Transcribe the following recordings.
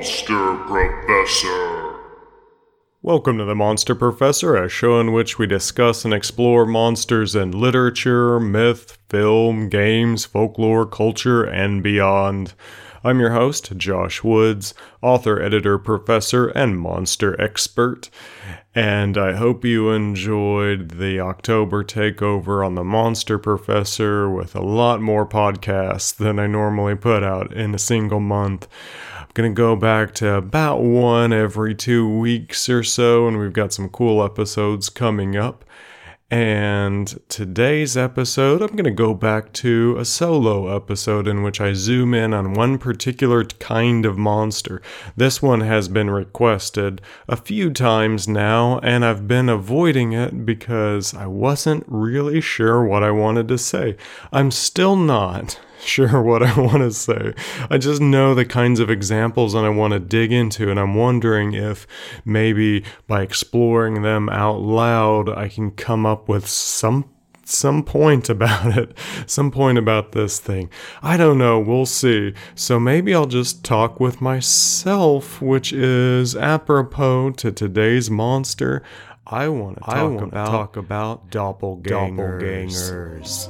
Monster Professor. Welcome to the Monster Professor, a show in which we discuss and explore monsters in literature, myth, film, games, folklore, culture, and beyond. I'm your host, Josh Woods, author, editor, professor, and monster expert. And I hope you enjoyed the October takeover on the Monster Professor with a lot more podcasts than I normally put out in a single month. I'm going to go back to about one every 2 weeks or so, and we've got some cool episodes coming up. And today's episode, I'm going to go back to a solo episode in which I zoom in on one particular kind of monster. This one has been requested a few times now, and I've been avoiding it because I wasn't really sure what I wanted to say. I'm still not sure what I want to say. I just know the kinds of examples that I want to dig into, and I'm wondering if maybe by exploring them out loud, I can come up with some point about it, some point about this thing. I don't know, we'll see. So maybe I'll just talk with myself, which is apropos to today's monster. I want to talk about doppelgangers.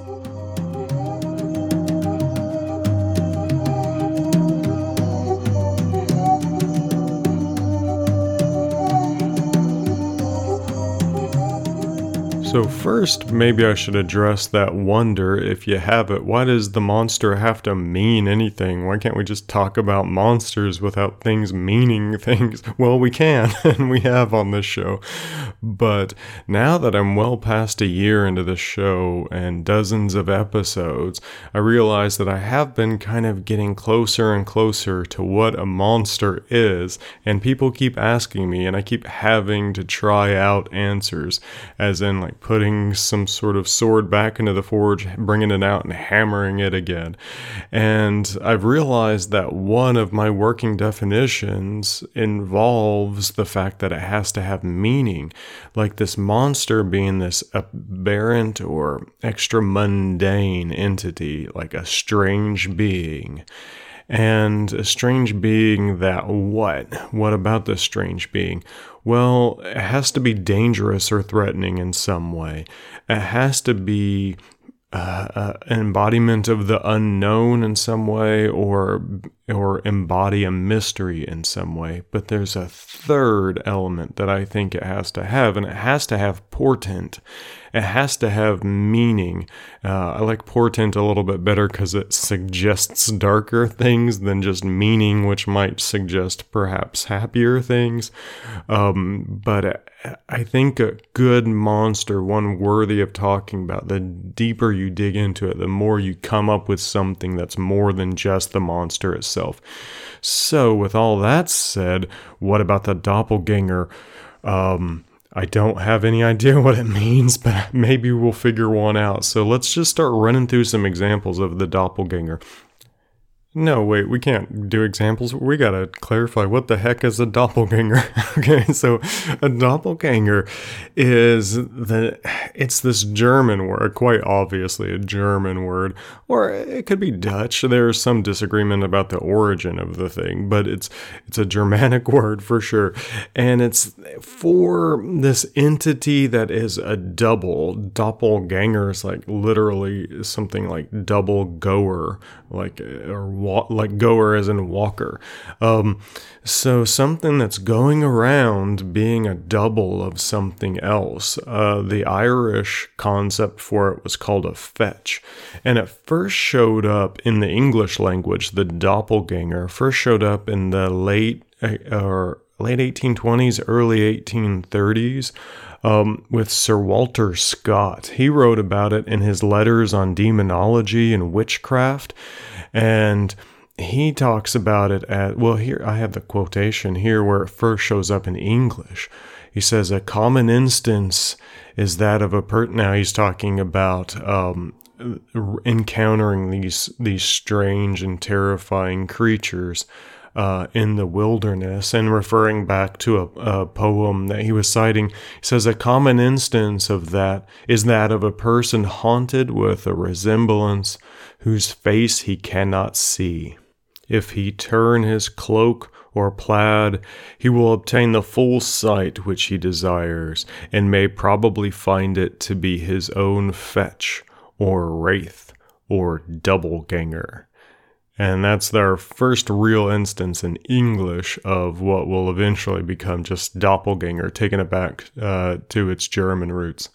So first, maybe I should address that wonder, if you have it. Why does the monster have to mean anything? Why can't we just talk about monsters without things meaning things? Well, we can, and we have on this show. But now that I'm well past a year into the show and dozens of episodes, I realize that I have been kind of getting closer and closer to what a monster is, and people keep asking me, and I keep having to try out answers, as in like putting some sort of sword back into the forge, bringing it out and hammering it again. And I've realized that one of my working definitions involves the fact that it has to have meaning, like this monster being this aberrant or extra mundane entity, like a strange being. And a strange being that what? What about this strange being? Well, it has to be dangerous or threatening in some way. It has to be an embodiment of the unknown in some way, or embody a mystery in some way. But there's a third element that I think it has to have, and it has to have portent. It has to have meaning. I like portent a little bit better because it suggests darker things than just meaning, which might suggest perhaps happier things. But I think a good monster, one worthy of talking about, the deeper you dig into it, the more you come up with something that's more than just the monster itself. So with all that said, what about the doppelganger? I don't have any idea what it means, but maybe we'll figure one out. So let's just start running through some examples of the doppelganger. No, wait, we can't do examples. We gotta clarify, what the heck is a doppelganger? Okay, so a doppelganger it's this German word, quite obviously a German word, or it could be Dutch. There's some disagreement about the origin of the thing, but it's a Germanic word for sure. And it's for this entity that is a double. Doppelganger is like literally something like double goer, like goer as in walker. So something that's going around being a double of something else. The Irish concept for it was called a fetch. And it first showed up in the English language. The doppelganger first showed up in the late 1820s, early 1830s. With Sir Walter Scott. He wrote about it in his letters on demonology and witchcraft, and he talks about it here I have the quotation here where it first shows up in English. He says, a common instance is that of a now he's talking about encountering these strange and terrifying creatures in the wilderness, and referring back to a poem that he was citing. He says, a common instance of that is that of a person haunted with a resemblance whose face he cannot see. If he turn his cloak or plaid, he will obtain the full sight which he desires, and may probably find it to be his own fetch, or wraith, or doppelganger. And that's their first real instance in English of what will eventually become just doppelganger, taking it back to its German roots.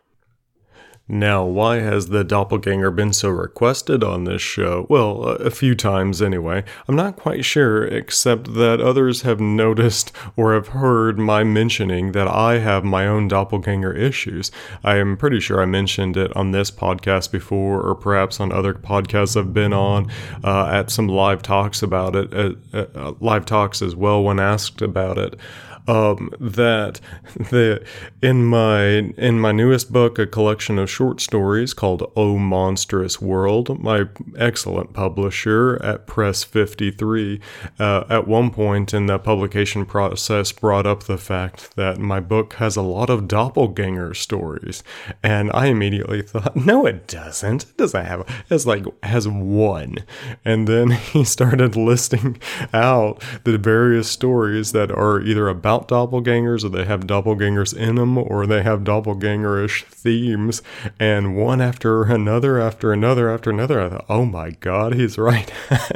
Now, why has the doppelganger been so requested on this show? Well, a few times anyway. I'm not quite sure, except that others have noticed or have heard my mentioning that I have my own doppelganger issues. I am pretty sure I mentioned it on this podcast before, or perhaps on other podcasts I've been on, at some live talks about it, live talks as well when asked about it. That in my newest book, a collection of short stories called Oh Monstrous World, my excellent publisher at Press 53, at one point in the publication process brought up the fact that my book has a lot of doppelganger stories, and I immediately thought, no, it doesn't. It doesn't have. Has one, and then he started listing out the various stories that are either about doppelgangers, or they have doppelgangers in them, or they have doppelgangerish themes, and one after another, I thought, oh my god, he's right.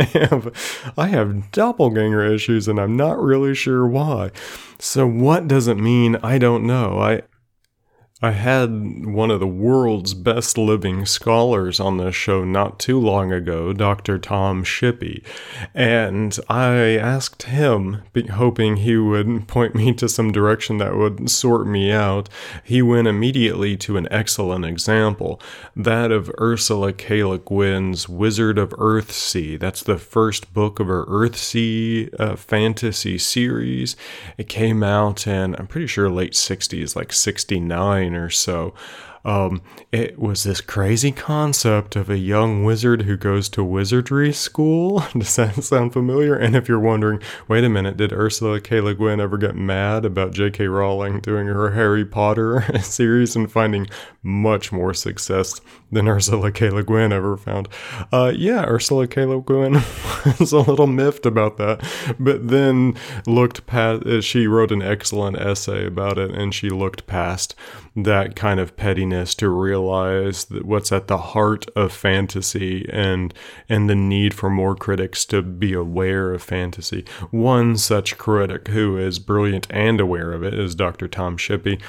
I have doppelganger issues, and I'm not really sure why. So what does it mean? I don't know. I had one of the world's best living scholars on this show not too long ago, Dr. Tom Shippey, and I asked him, hoping he would point me to some direction that would sort me out. He went immediately to an excellent example, that of Ursula K. Le Guin's Wizard of Earthsea. That's the first book of her Earthsea fantasy series. It came out in, I'm pretty sure, late 60s, like 69 or so. It was this crazy concept of a young wizard who goes to wizardry school. Does that sound familiar? And if you're wondering, wait a minute, did Ursula K. Le Guin ever get mad about J.K. Rowling doing her Harry Potter series and finding much more success than Ursula K. Le Guin ever found? Yeah, Ursula K. Le Guin was a little miffed about that, but then looked past, she wrote an excellent essay about it, and she looked past that kind of pettiness to realize that what's at the heart of fantasy and the need for more critics to be aware of fantasy. One such critic who is brilliant and aware of it is Dr. Tom Shippey.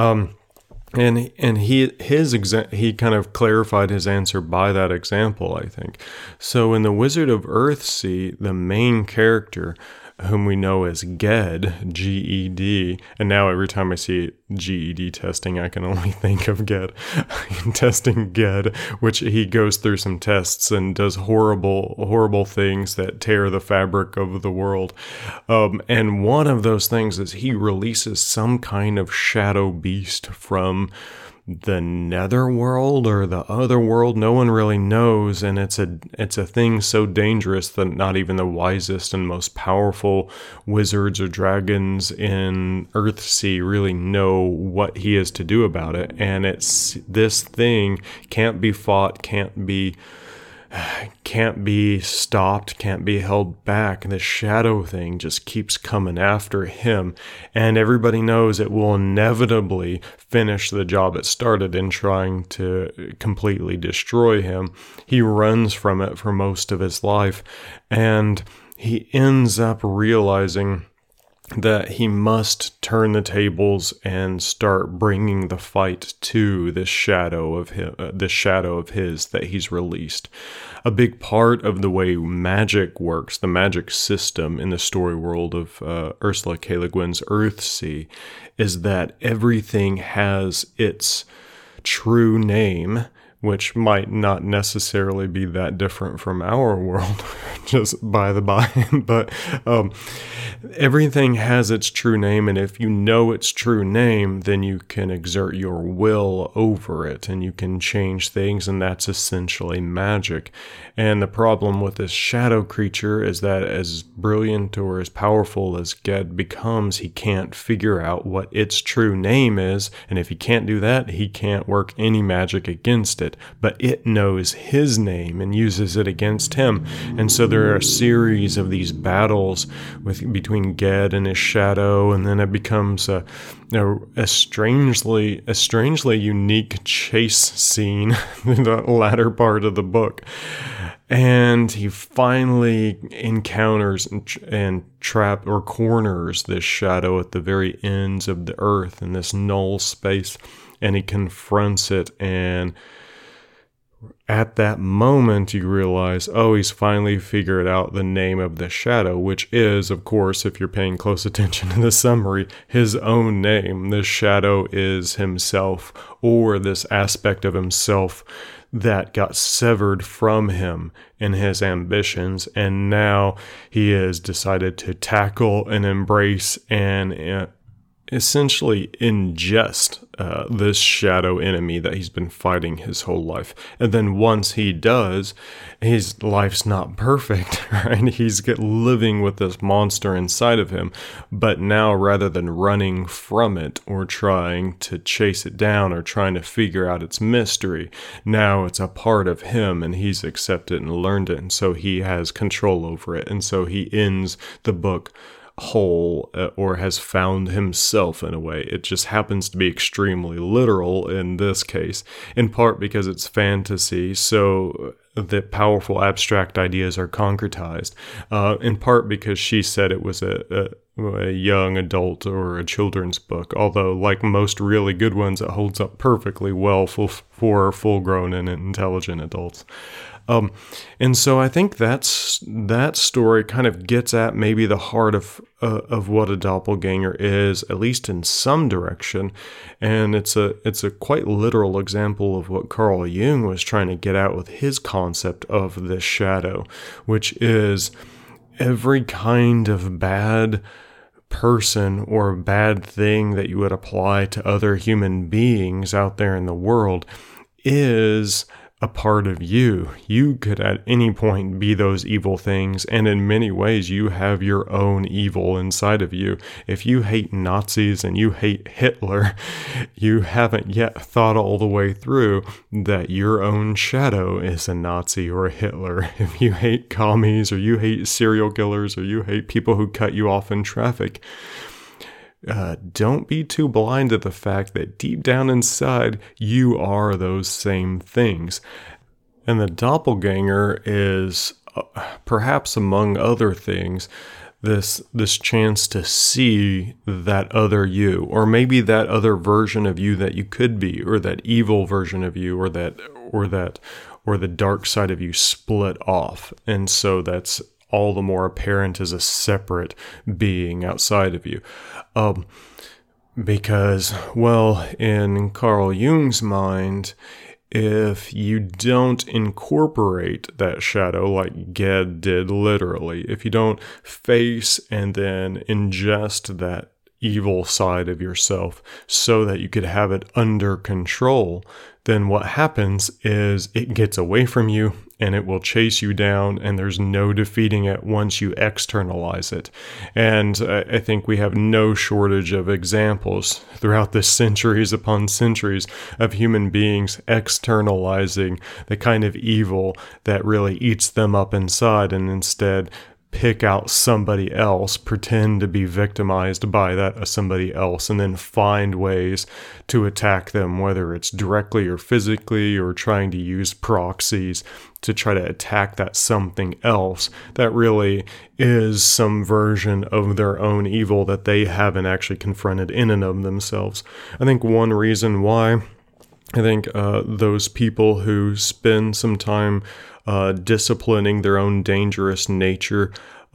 And he kind of clarified his answer by that example, I think. So in The Wizard of Earthsea, the main character, whom we know as Ged, G-E-D, and now every time I see GED testing, I can only think of Ged, testing Ged, which he goes through some tests and does horrible things that tear the fabric of the world. And one of those things is he releases some kind of shadow beast from the netherworld or the other world. No one really knows, and it's a thing so dangerous that not even the wisest and most powerful wizards or dragons in Earthsea really know what he is to do about it. And this thing can't be fought, can't be stopped, can't be held back. And the shadow thing just keeps coming after him. And everybody knows it will inevitably finish the job it started in trying to completely destroy him. He runs from it for most of his life. And he ends up realizing that he must turn the tables and start bringing the fight to this shadow of his that he's released. A big part of the way magic works, the magic system in the story world of Ursula K. Le Guin's Earthsea, is that everything has its true name, which might not necessarily be that different from our world, just by the by. But everything has its true name, and if you know its true name, then you can exert your will over it, and you can change things, and that's essentially magic. And the problem with this shadow creature is that as brilliant or as powerful as Ged becomes, he can't figure out what its true name is, and if he can't do that, he can't work any magic against it. it, but it knows his name and uses it against him. And so there are a series of these battles between Ged and his shadow, and then it becomes a strangely unique chase scene in the latter part of the book. And he finally encounters and corners this shadow at the very ends of the earth in this null space, and he confronts it, and at that moment you realize, he's finally figured out the name of the shadow, which is, of course, if you're paying close attention to the summary, his own name. This shadow is himself, or this aspect of himself that got severed from him in his ambitions, and now he has decided to tackle and embrace and essentially ingest this shadow enemy that he's been fighting his whole life. And then once he does, his life's not perfect, right? He's living with this monster inside of him, but now rather than running from it or trying to chase it down or trying to figure out its mystery, now it's a part of him and he's accepted and learned it, and so he has control over it. And so he ends the book whole, or has found himself in a way. It just happens to be extremely literal in this case, in part because it's fantasy, so the powerful abstract ideas are concretized, in part because she said it was a young adult or a children's book, although like most really good ones, it holds up perfectly well for full-grown and intelligent adults. And so I think that story kind of gets at maybe the heart of what a doppelganger is, at least in some direction. And it's a quite literal example of what Carl Jung was trying to get at with his concept of this shadow, which is every kind of bad person or bad thing that you would apply to other human beings out there in the world is a part of you. You could at any point be those evil things, and in many ways you have your own evil inside of you. If you hate Nazis and you hate Hitler, you haven't yet thought all the way through that your own shadow is a Nazi or a Hitler. If you hate commies, or you hate serial killers, or you hate people who cut you off in traffic, don't be too blind to the fact that deep down inside, you are those same things. And the doppelganger is, perhaps among other things, this chance to see that other you, or maybe that other version of you that you could be, or that evil version of you, or the dark side of you split off. And so that's all the more apparent as a separate being outside of you. Because, well, in Carl Jung's mind, if you don't incorporate that shadow like Ged did literally, if you don't face and then ingest that evil side of yourself so that you could have it under control, then what happens is it gets away from you and it will chase you down, and there's no defeating it once you externalize it. And I think we have no shortage of examples throughout the centuries upon centuries of human beings externalizing the kind of evil that really eats them up inside, and instead pick out somebody else, pretend to be victimized by that somebody else, and then find ways to attack them, whether it's directly or physically, or trying to use proxies to try to attack that something else that really is some version of their own evil that they haven't actually confronted in and of themselves. I think one reason why those people who spend some time disciplining their own dangerous nature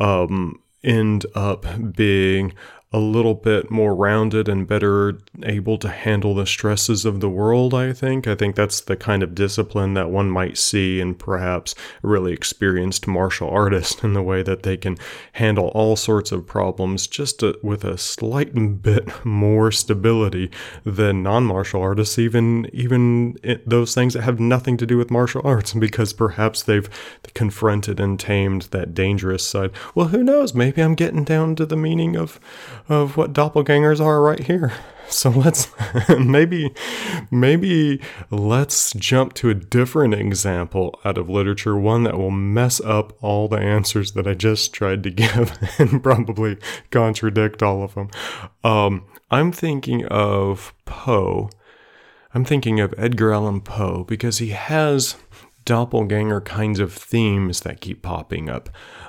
end up being a little bit more rounded and better able to handle the stresses of the world, I think. I think that's the kind of discipline that one might see in perhaps a really experienced martial artist, in the way that they can handle all sorts of problems just with a slight bit more stability than non-martial artists, even those things that have nothing to do with martial arts, because perhaps they've confronted and tamed that dangerous side. Well, who knows? Maybe I'm getting down to the meaning of of what doppelgangers are right here. So let's maybe let's jump to a different example out of literature, one that will mess up all the answers that I just tried to give and probably contradict all of them. I'm thinking of Poe. I'm thinking of Edgar Allan Poe because he has doppelganger kinds of themes that keep popping up.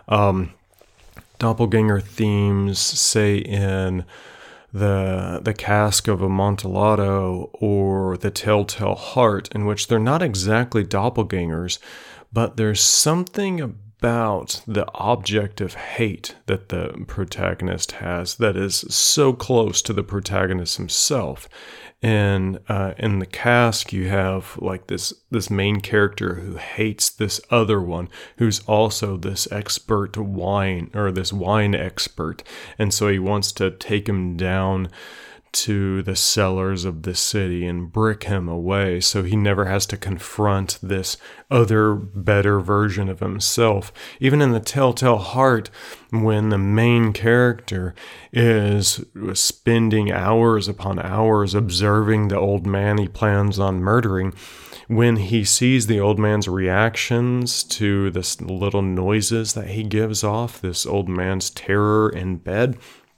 Doppelganger themes, say in the Cask of Amontillado or the Telltale Heart, in which they're not exactly doppelgangers, but there's something about the object of hate that the protagonist has that is so close to the protagonist himself. And in the Cask, you have like this main character who hates this other one, who's also this expert wine, or this wine expert. And so he wants to take him down to the cellars of the city and brick him away so he never has to confront this other better version of himself. Even in the Telltale Heart, when the main character is spending hours upon hours observing the old man he plans on murdering, when he sees the old man's reactions to this little noises that he gives off, this old man's terror in bed,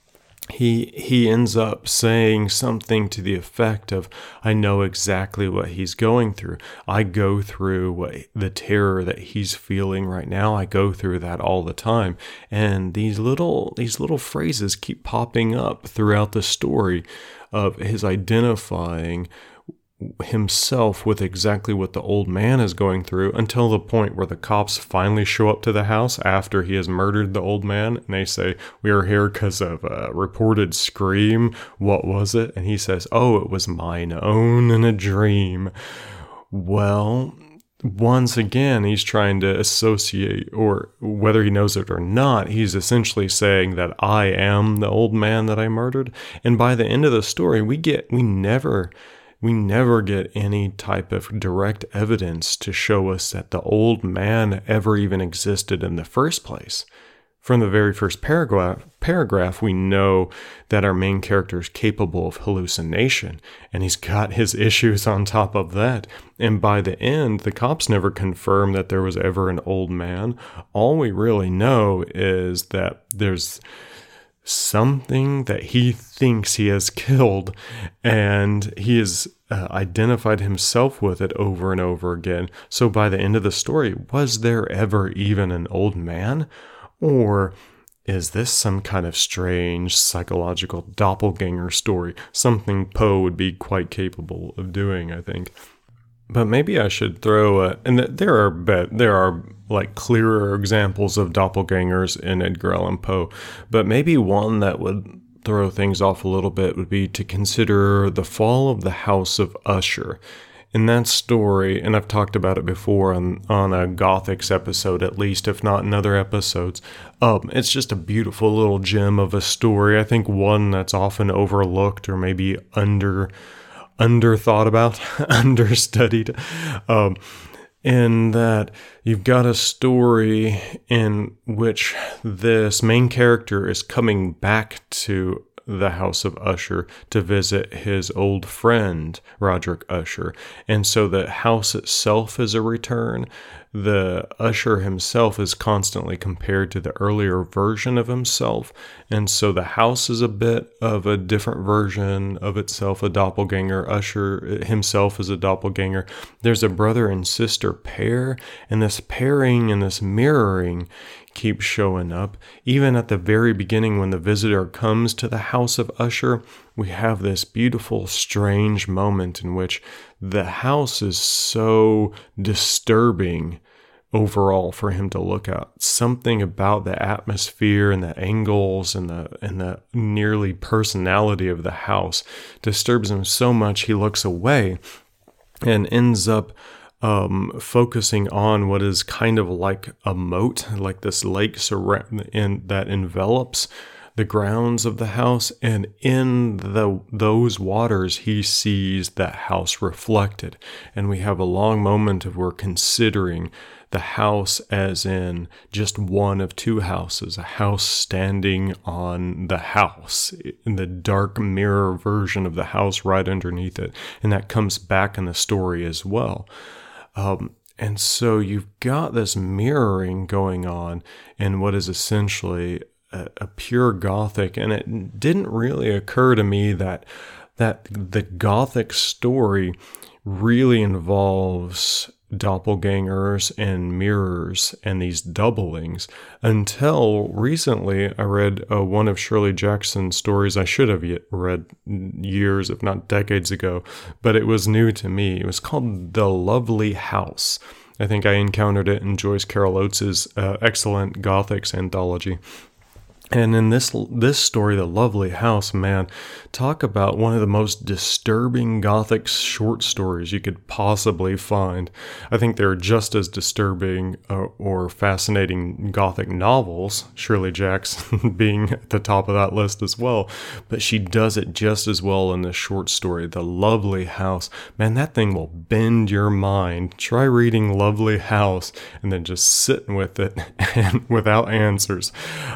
he ends up saying something to the effect of, I know exactly what he's going through. I go through the terror that he's feeling right now. I go through that all the time. And these little phrases keep popping up throughout the story of his identifying himself with exactly what the old man is going through, until the point where the cops finally show up to the house after he has murdered the old man, and they say, we are here because of a reported scream. What was it? And he says, oh, it was mine own in a dream. Well, once again, he's trying to associate, or whether he knows it or not, he's essentially saying that I am the old man that I murdered. And by the end of the story, we never get any type of direct evidence to show us that the old man ever even existed in the first place. From the very first paragraph, we know that our main character is capable of hallucination, and he's got his issues on top of that. And by the end, the cops never confirm that there was ever an old man. All we really know is that there's something that he thinks he has killed, and he has identified himself with it over and over again. So by the end of the story, was there ever even an old man? Or is this some kind of strange psychological doppelganger story? Something Poe would be quite capable of doing, I think. But maybe I should throw and there are like clearer examples of doppelgangers in Edgar Allan Poe, but maybe one that would throw things off a little bit would be to consider The Fall of the House of Usher. In that story, and I've talked about it before on a Gothics episode at least, if not in other episodes, it's just a beautiful little gem of a story. I think one that's often overlooked or maybe underthought about, understudied, in that you've got a story in which this main character is coming back to the House of Usher to visit his old friend, Roderick Usher. And so the house itself is a return. The Usher himself is constantly compared to the earlier version of himself. And so the house is a bit of a different version of itself, a doppelganger. Usher himself is a doppelganger. There's a brother and sister pair, and this pairing and this mirroring keeps showing up. Even at the very beginning, when the visitor comes to the House of Usher, we have this beautiful, strange moment in which the house is so disturbing overall for him to look at. Something about the atmosphere and the angles and the nearly personality of the house disturbs him so much he looks away and ends up focusing on what is kind of like a moat, like this lake that envelops the grounds of the house, and in those waters he sees that house reflected. And we have a long moment of we're considering the house as in just one of two houses, a house standing on the house, in the dark mirror version of the house right underneath it. And that comes back in the story as well. And so you've got this mirroring going on in what is essentially a pure Gothic. And it didn't really occur to me that the Gothic story really involves doppelgangers and mirrors and these doublings until recently. I read one of Shirley Jackson's stories I should have read years, if not decades ago, but it was new to me. It was called The Lovely House. I think I encountered it in Joyce Carol Oates' excellent Gothics anthology. And in this story, The Lovely House, man, talk about one of the most disturbing Gothic short stories you could possibly find. I think they're just as disturbing or fascinating Gothic novels, Shirley Jackson being at the top of that list as well. But she does it just as well in this short story, The Lovely House. Man, that thing will bend your mind. Try reading Lovely House and then just sitting with it and without answers.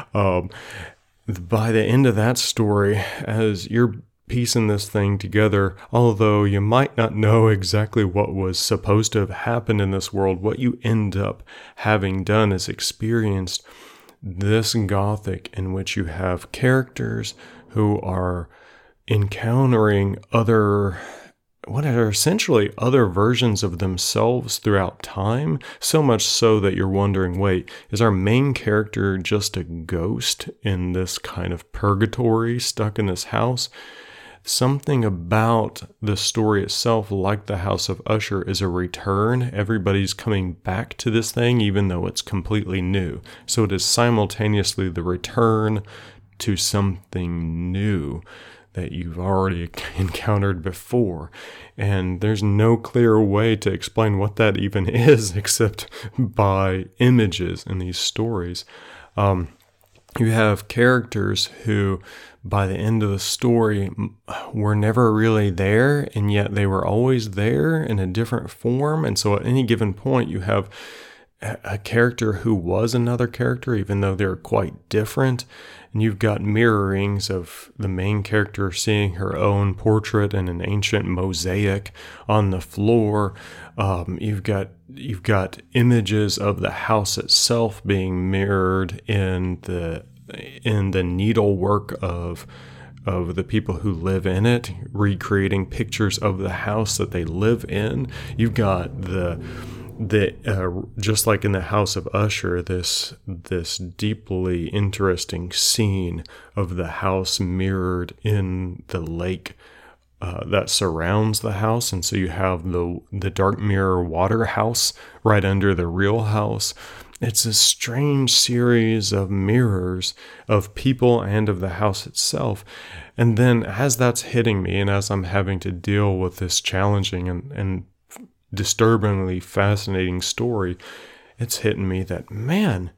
By the end of that story, as you're piecing this thing together, although you might not know exactly what was supposed to have happened in this world, what you end up having done is experienced this Gothic in which you have characters who are encountering what are essentially other versions of themselves throughout time, so much so that you're wondering, wait, is our main character just a ghost in this kind of purgatory stuck in this house? Something about the story itself, like the House of Usher, is a return. Everybody's coming back to this thing, even though it's completely new. So it is simultaneously the return to something new that you've already encountered before. And there's no clear way to explain what that even is except by images in these stories. You have characters who, by the end of the story, were never really there, and yet they were always there in a different form. And so at any given point, you have a character who was another character, even though they're quite different. And you've got mirrorings of the main character seeing her own portrait in an ancient mosaic on the floor. You've got images of the house itself being mirrored in the needlework of the people who live in it, recreating pictures of the house that they live in. You've got just like in the House of Usher, this deeply interesting scene of the house mirrored in the lake that surrounds the house. And so you have the dark mirror water house right under the real house. It's a strange series of mirrors of people and of the house itself. And then as that's hitting me, and as I'm having to deal with this challenging and disturbingly fascinating story, it's hitting me that, man,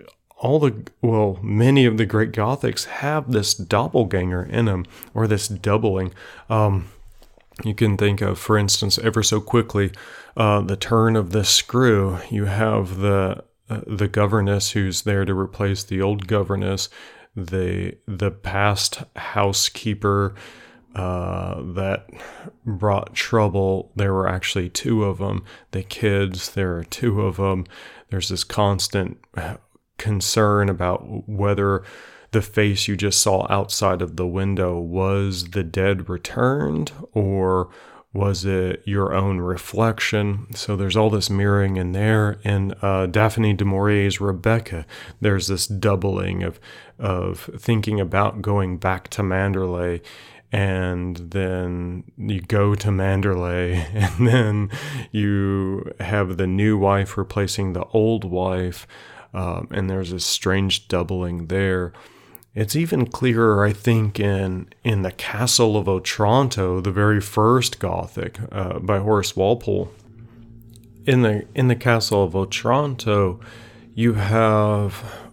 many of the great Gothics have this doppelganger in them, or this doubling. You can think of, for instance, ever so quickly, the turn of the screw. You have the governess who's there to replace the old governess, the past housekeeper that brought trouble. There were actually two of them. The kids, there are two of them. There's this constant concern about whether the face you just saw outside of the window was the dead returned, or was it your own reflection? So there's all this mirroring in there. In Daphne du Maurier's Rebecca, there's this doubling of thinking about going back to Manderley, and then you go to Manderley, and then you have the new wife replacing the old wife, and there's this strange doubling there. It's even clearer, I think, in The Castle of Otranto, the very first Gothic by Horace Walpole. In the Castle of Otranto, you have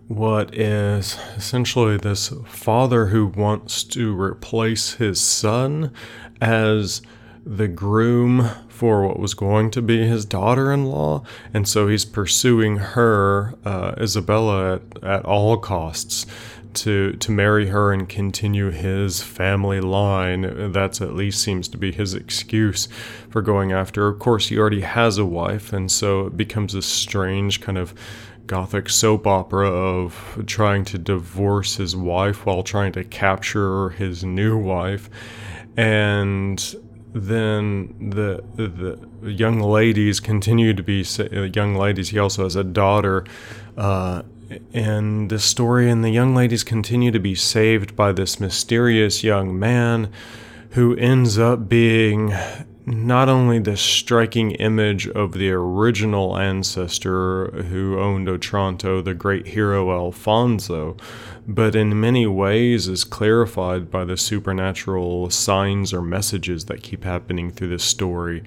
what is essentially this father who wants to replace his son as the groom for what was going to be his daughter-in-law, and so he's pursuing her, Isabella, at all costs to marry her and continue his family line. That's at least seems to be his excuse for going after her. Of course, he already has a wife, and so it becomes this strange kind of Gothic soap opera of trying to divorce his wife while trying to capture his new wife. And then the young ladies continue to be young ladies. He also has a daughter, and the story and the young ladies continue to be saved by this mysterious young man who ends up being not only the striking image of the original ancestor who owned Otranto, the great hero Alfonso, but in many ways is clarified by the supernatural signs or messages that keep happening through this story.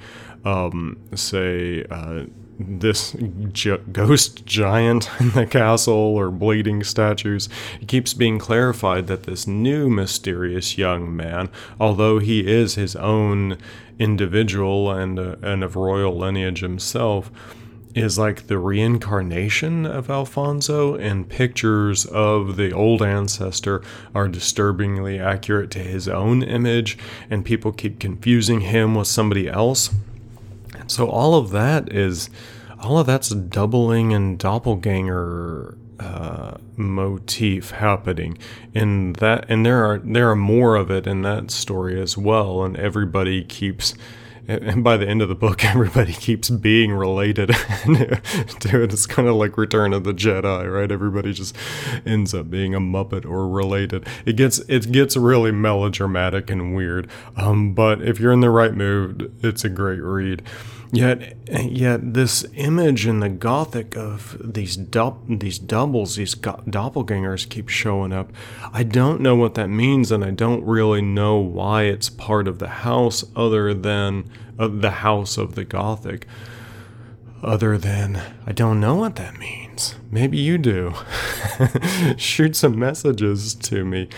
This ghost giant in the castle or bleeding statues. It keeps being clarified that this new mysterious young man, although he is his own individual and of royal lineage himself, is like the reincarnation of Alfonso, and pictures of the old ancestor are disturbingly accurate to his own image, and people keep confusing him with somebody else. So all of that's doubling and doppelganger motif happening in that, and there are more of it in that story as well. And everybody keeps, and by the end of the book, everybody keeps being related to it. It's kind of like Return of the Jedi, right? Everybody just ends up being a Muppet or related. It gets really melodramatic and weird. But if you're in the right mood, it's a great read. Yet this image in the Gothic of these doubles, these doppelgangers keep showing up. I don't know what that means, and I don't really know why it's part of the house other than the house of the Gothic. Other than, I don't know what that means. Maybe you do. Shoot some messages to me.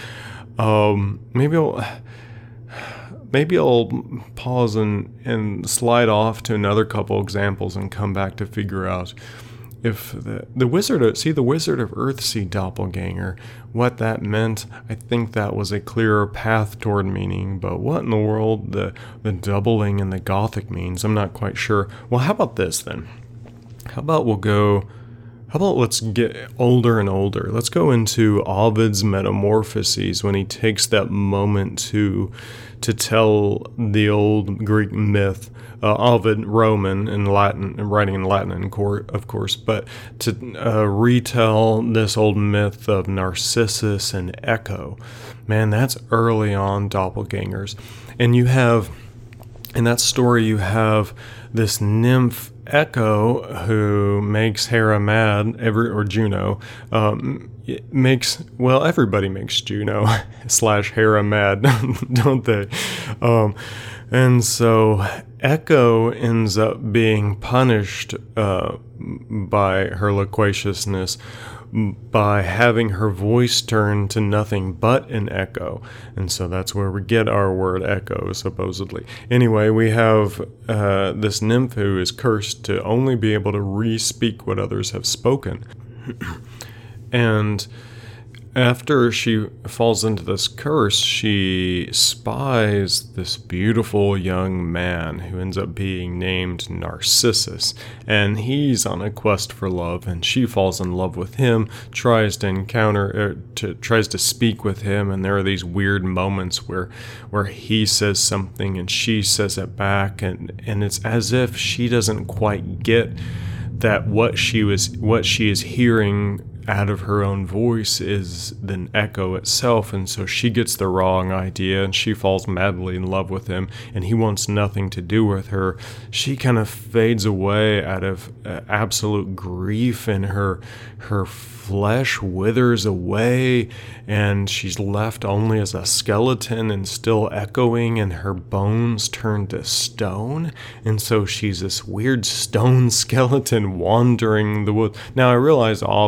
Maybe I'll pause and slide off to another couple examples and come back to figure out if the Wizard of Earthsea doppelganger, what that meant. I think that was a clearer path toward meaning, but what in the world the doubling in the Gothic means, I'm not quite sure. Well, how about this then? How about let's get older and older. Let's go into Ovid's Metamorphoses, when he takes that moment to tell the old Greek myth, Ovid, Roman, in Latin, writing in Latin, of course, but to retell this old myth of Narcissus and Echo. Man, that's early on doppelgangers. And in that story, you have this nymph, Echo, who makes Hera mad, or Juno, everybody makes Juno / Hera mad, don't they? And so Echo ends up being punished by her loquaciousness by having her voice turn to nothing but an echo. And so that's where we get our word echo, supposedly. Anyway, we have this nymph who is cursed to only be able to re-speak what others have spoken. And after she falls into this curse, she spies this beautiful young man who ends up being named Narcissus, and he's on a quest for love, and she falls in love with him, tries to speak with him, and there are these weird moments where he says something and she says it back, and it's as if she doesn't quite get that what she is hearing out of her own voice is the echo itself, and so she gets the wrong idea and she falls madly in love with him, and he wants nothing to do with her. She kind of fades away out of absolute grief, and her flesh withers away, and she's left only as a skeleton and still echoing, and her bones turn to stone, and so she's this weird stone skeleton wandering the woods. Now I realize Ovid probably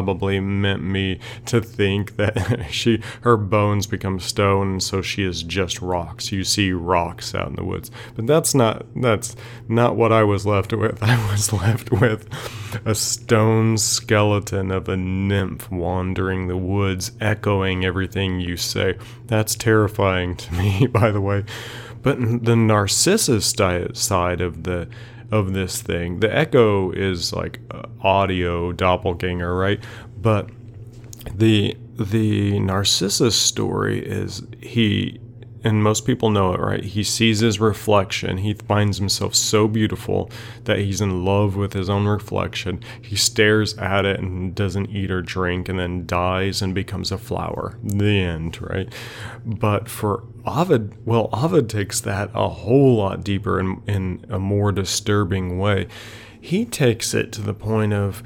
probably meant me to think that her bones become stone, and so she is just rocks. You see rocks out in the woods. But that's not what I was left with. I was left with a stone skeleton of a nymph wandering the woods, echoing everything you say. That's terrifying to me, by the way. But the Narcissus side of this thing, the echo is like audio doppelganger, right? But the Narcissus story is and most people know it, right? He sees his reflection. He finds himself so beautiful that he's in love with his own reflection. He stares at it and doesn't eat or drink, and then dies and becomes a flower. The end, right? But for Ovid, Ovid takes that a whole lot deeper in a more disturbing way. He takes it to the point of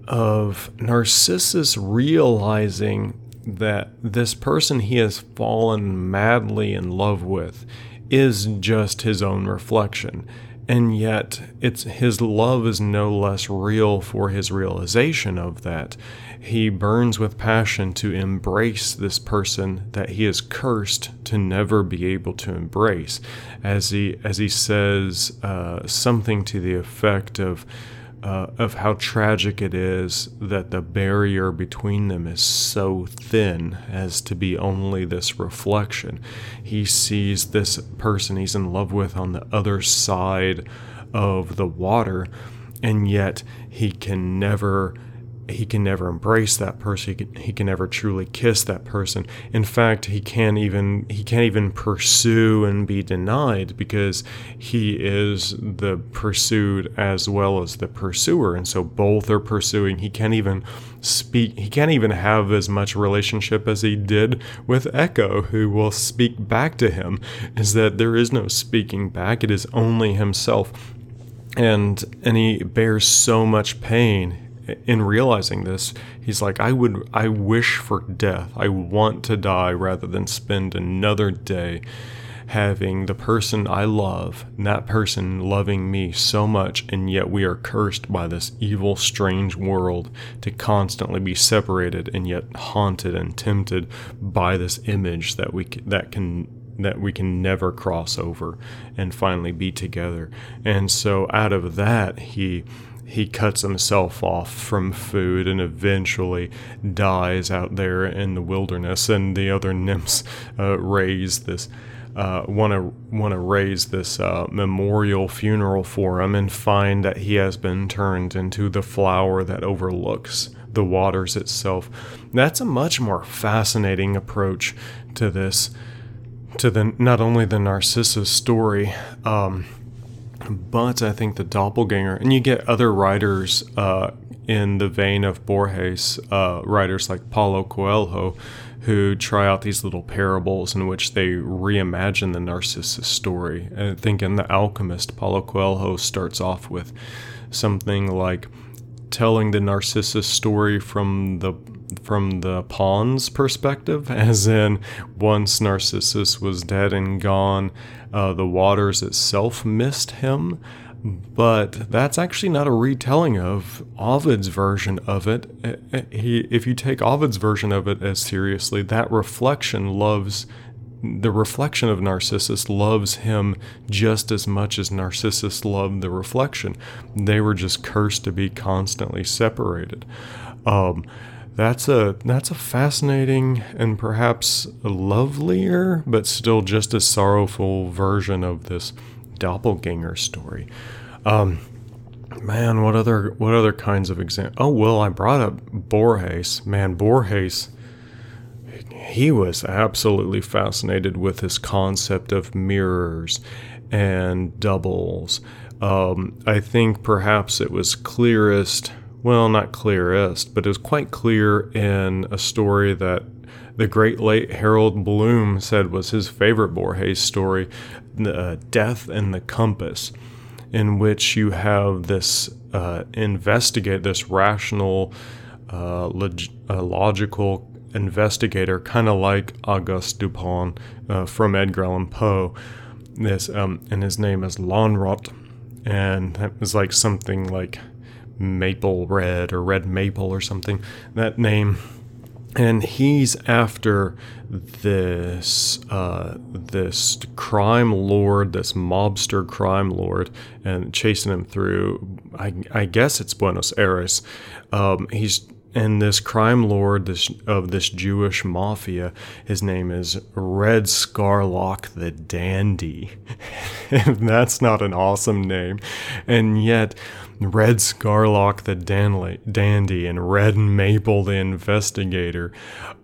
Narcissus realizing that this person he has fallen madly in love with is just his own reflection. And yet his love is no less real for his realization of that. He burns with passion to embrace this person that he is cursed to never be able to embrace. As he says something to the effect of how tragic it is that the barrier between them is so thin as to be only this reflection. He sees this person he's in love with on the other side of the water, and yet he can never embrace that person. He can never truly kiss that person. In fact, he can't even pursue and be denied, because he is the pursued as well as the pursuer, and so both are pursuing. He can't even speak. He can't even have as much relationship as he did with Echo, who will speak back to him. Is that there is no speaking back. It is only himself, and he bears so much pain in realizing this. He's like, I wish for death. I want to die rather than spend another day having the person I love, and that person loving me so much, and yet we are cursed by this evil, strange world to constantly be separated, and yet haunted and tempted by this image that we can never cross over and finally be together. And so out of that, he cuts himself off from food and eventually dies out there in the wilderness. And the other nymphs want to raise this memorial funeral for him, and find that he has been turned into the flower that overlooks the waters itself. That's a much more fascinating approach to this, not only the Narcissus story, but I think the doppelganger. And you get other writers in the vein of Borges, writers like Paulo Coelho, who try out these little parables in which they reimagine the Narcissus story. I think in The Alchemist, Paulo Coelho starts off with something like telling the Narcissus story from the pawn's perspective, as in, once Narcissus was dead and gone, the waters itself missed him. But that's actually not a retelling of Ovid's version of it. If you take Ovid's version of it as seriously, the reflection of Narcissus loves him just as much as Narcissus loved the reflection. They were just cursed to be constantly separated. That's a fascinating and perhaps a lovelier, but still just as sorrowful version of this doppelganger story. Man, what other kinds of examples? Oh, well, I brought up Borges. Man, Borges, he was absolutely fascinated with this concept of mirrors and doubles. I think perhaps it was clearest, well, not clearest, but it was quite clear in a story that the great late Harold Bloom said was his favorite Borges story, Death and the Compass, in which you have this this rational, logical investigator, kind of like Auguste Dupin from Edgar Allan Poe. And his name is Lonrot, and that was like something like Maple Red or Red Maple or something, that name. And he's after this crime lord, this mobster crime lord, and chasing him through, I guess it's Buenos Aires. And this crime lord of this Jewish mafia, his name is Red Scarlock the Dandy. And that's not an awesome name. And yet, Red Scarlock the Dandy and Red Maple the Investigator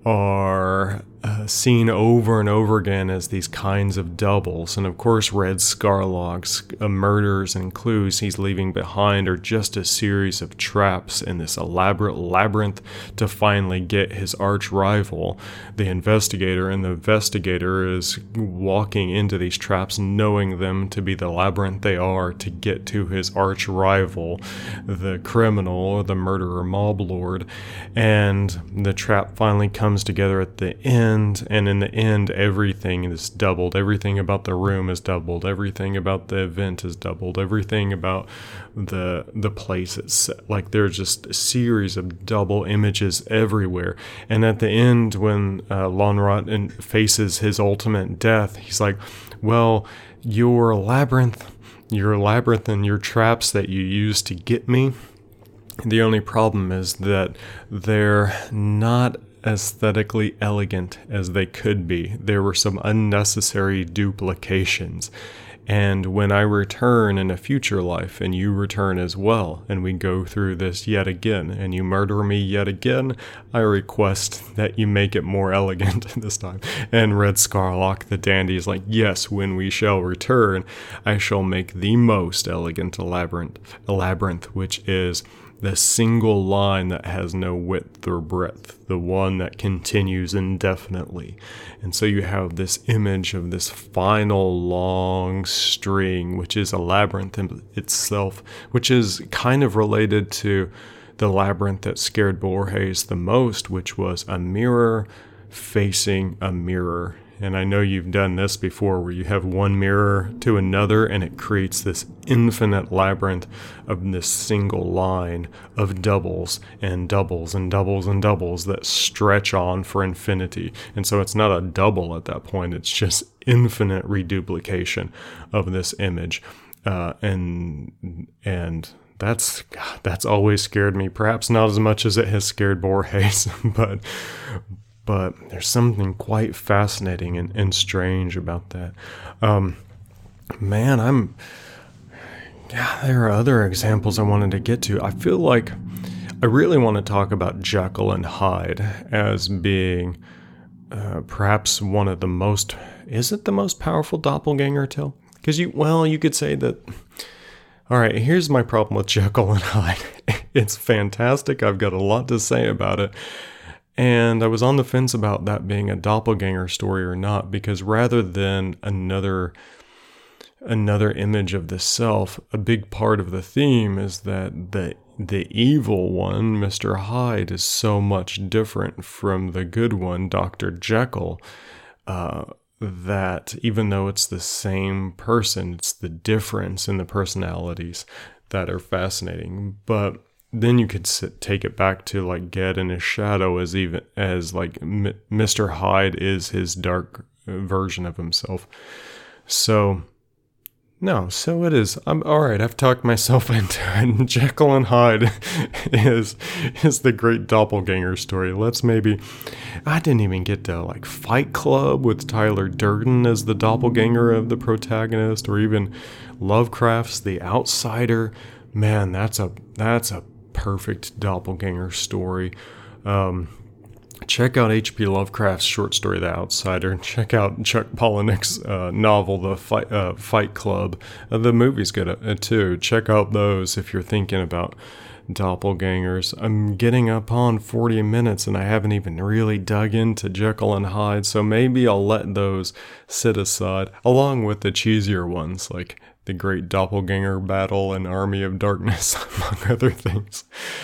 are seen over and over again as these kinds of doubles. And of course, Red Scarlock's murders and clues he's leaving behind are just a series of traps in this elaborate labyrinth to finally get his arch rival, the investigator. And the investigator is walking into these traps, knowing them to be the labyrinth they are, to get to his arch rival, the criminal, the murderer mob lord. And the trap finally comes together at the end, and in the end everything is doubled. Everything about the room is doubled. Everything about the event is doubled. Everything about the place itself. Like, there's just a series of double images everywhere. And at the end, when Lönnrot faces his ultimate death, he's like, well, your labyrinth and your traps that you used to get me, the only problem is that they're not aesthetically elegant as they could be. There were some unnecessary duplications. And when I return in a future life, and you return as well, and we go through this yet again, and you murder me yet again, I request that you make it more elegant this time. And Red Scarlock the Dandy is like, yes, when we shall return, I shall make the most elegant labyrinth, which is the single line that has no width or breadth, the one that continues indefinitely. And so you have this image of this final long string, which is a labyrinth in itself, which is kind of related to the labyrinth that scared Borges the most, which was a mirror facing a mirror. And I know you've done this before, where you have one mirror to another and it creates this infinite labyrinth of this single line of doubles and doubles and doubles and doubles that stretch on for infinity. And so it's not a double at that point, it's just infinite reduplication of this image. And that's always scared me, perhaps not as much as it has scared Borges, but there's something quite fascinating and strange about that. There are other examples I wanted to get to. I feel like I really want to talk about Jekyll and Hyde as being perhaps one of the most, is it the most powerful doppelganger tale? Because you could say that. All right, here's my problem with Jekyll and Hyde. It's fantastic. I've got a lot to say about it. And I was on the fence about that being a doppelganger story or not, because rather than another image of the self, a big part of the theme is that the evil one, Mr. Hyde, is so much different from the good one, Dr. Jekyll, that even though it's the same person, it's the difference in the personalities that are fascinating. But then you could take it back to like Ged and his shadow, as Mr. Hyde is his dark version of himself. So it is. I'm all right. I've talked myself into it. Jekyll and Hyde is the great doppelganger story. I didn't even get to like Fight Club with Tyler Durden as the doppelganger of the protagonist, or even Lovecraft's The Outsider. Man, that's a perfect doppelganger story. Check out H.P. Lovecraft's short story, The Outsider. Check out Chuck Palahniuk's novel, The Fight Club. The movie's good too. Check out those if you're thinking about doppelgangers. I'm getting up on 40 minutes and I haven't even really dug into Jekyll and Hyde, so maybe I'll let those sit aside, along with the cheesier ones like The Great Doppelganger Battle and Army of Darkness, among other things.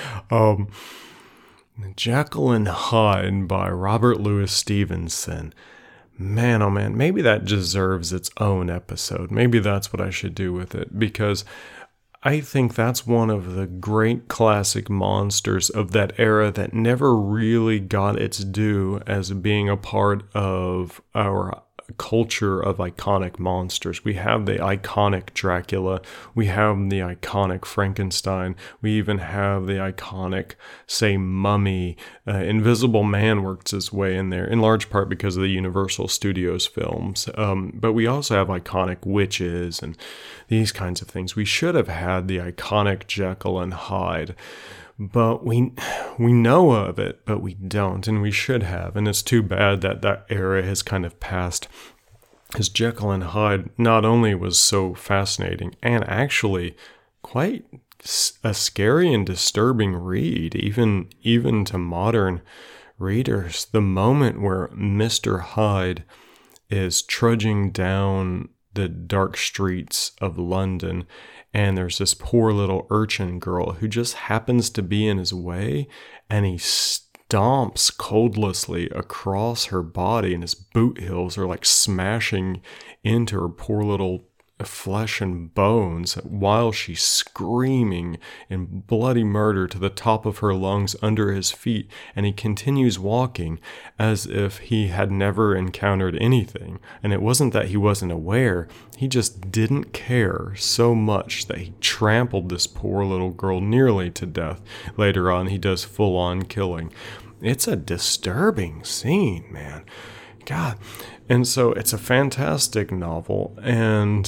Jekyll and Hyde by Robert Louis Stevenson. Man, oh man, maybe that deserves its own episode. Maybe that's what I should do with it, because I think that's one of the great classic monsters of that era that never really got its due as being a part of our culture of iconic monsters. We have the iconic Dracula, we have the iconic Frankenstein, we even have the iconic, say, Mummy. Invisible Man works its way in there, in large part because of the Universal Studios films. But we also have iconic witches and these kinds of things. We should have had the iconic Jekyll and Hyde. But we know of it, but we don't, and we should have. And it's too bad that that era has kind of passed. Because Jekyll and Hyde not only was so fascinating, and actually quite a scary and disturbing read, even to modern readers. The moment where Mr. Hyde is trudging down the dark streets of London, and there's this poor little urchin girl who just happens to be in his way, and he stomps coldlessly across her body, and his boot heels are like smashing into her poor little flesh and bones while she's screaming in bloody murder to the top of her lungs under his feet, and he continues walking as if he had never encountered anything. And it wasn't that he wasn't aware, he just didn't care so much that he trampled this poor little girl nearly to death. Later on, he does full-on killing. It's a disturbing scene, man. God. And so it's a fantastic novel, and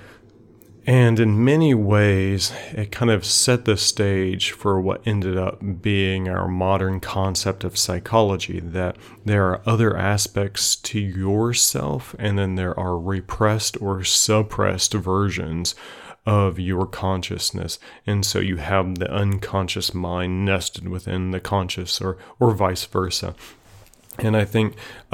in many ways, it kind of set the stage for what ended up being our modern concept of psychology, that there are other aspects to yourself, and then there are repressed or suppressed versions of your consciousness. And so you have the unconscious mind nested within the conscious, or vice versa. And I think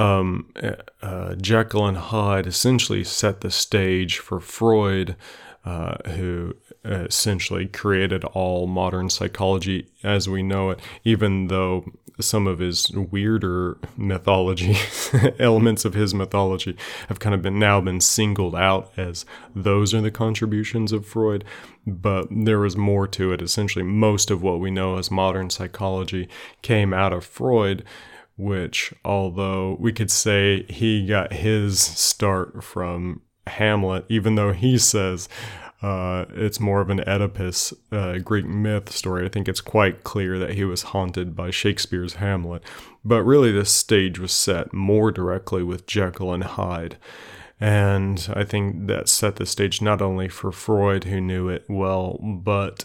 Jekyll and Hyde essentially set the stage for Freud, who essentially created all modern psychology as we know it, even though some of his weirder mythology, elements of his mythology, have kind of been singled out as those are the contributions of Freud. But there was more to it. Essentially, most of what we know as modern psychology came out of Freud, which, although we could say he got his start from Hamlet, even though he says it's more of an Oedipus Greek myth story, I think it's quite clear that he was haunted by Shakespeare's Hamlet. But really, this stage was set more directly with Jekyll and Hyde. And I think that set the stage not only for Freud, who knew it well, but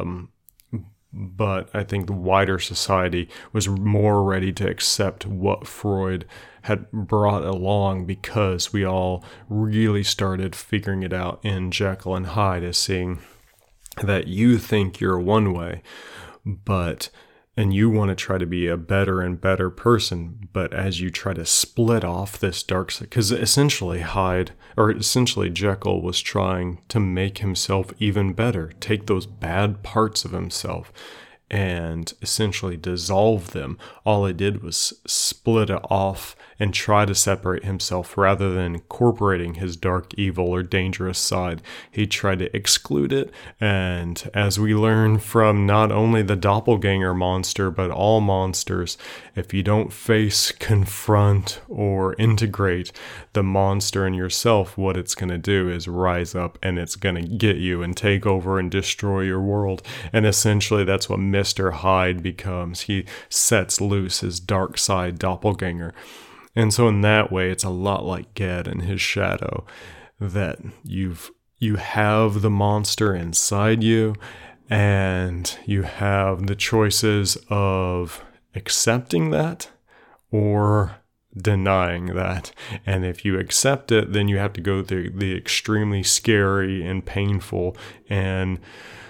I think the wider society was more ready to accept what Freud had brought along, because we all really started figuring it out in Jekyll and Hyde, as seeing that you think you're one way, and you want to try to be a better and better person, but as you try to split off this dark side, because essentially Jekyll was trying to make himself even better, take those bad parts of himself and essentially dissolve them. All he did was split it off and try to separate himself rather than incorporating his dark, evil, or dangerous side. He tried to exclude it, and as we learn from not only the doppelganger monster, but all monsters, if you don't face, confront, or integrate the monster in yourself, what it's going to do is rise up, and it's going to get you and take over and destroy your world. And essentially that's what Mr. Hyde becomes. He sets loose his dark side doppelganger. And so in that way, it's a lot like Ged and his shadow, that you have the monster inside you, and you have the choices of accepting that or denying that. And if you accept it, then you have to go through the extremely scary and painful and,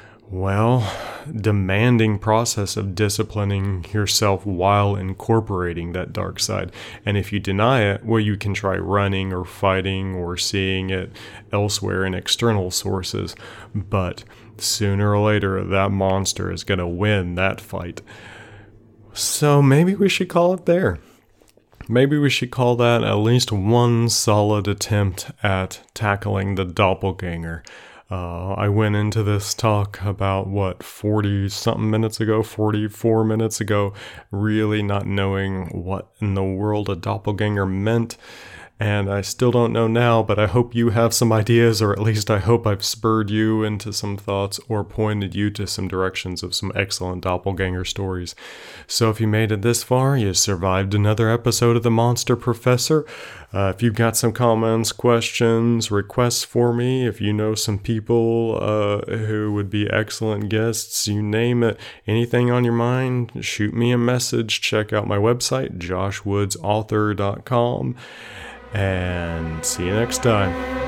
demanding process of disciplining yourself while incorporating that dark side. And if you deny it, you can try running or fighting or seeing it elsewhere in external sources. But sooner or later, that monster is going to win that fight. So maybe we should call it there. Maybe we should call that at least one solid attempt at tackling the doppelganger. I went into this talk about 44 minutes ago, really not knowing what in the world a doppelganger meant. And I still don't know now, but I hope you have some ideas, or at least I hope I've spurred you into some thoughts or pointed you to some directions of some excellent doppelganger stories. So if you made it this far, you survived another episode of The Monster Professor. If you've got some comments, questions, requests for me, if you know some people who would be excellent guests, you name it, anything on your mind, shoot me a message. Check out my website, joshwoodsauthor.com. And see you next time.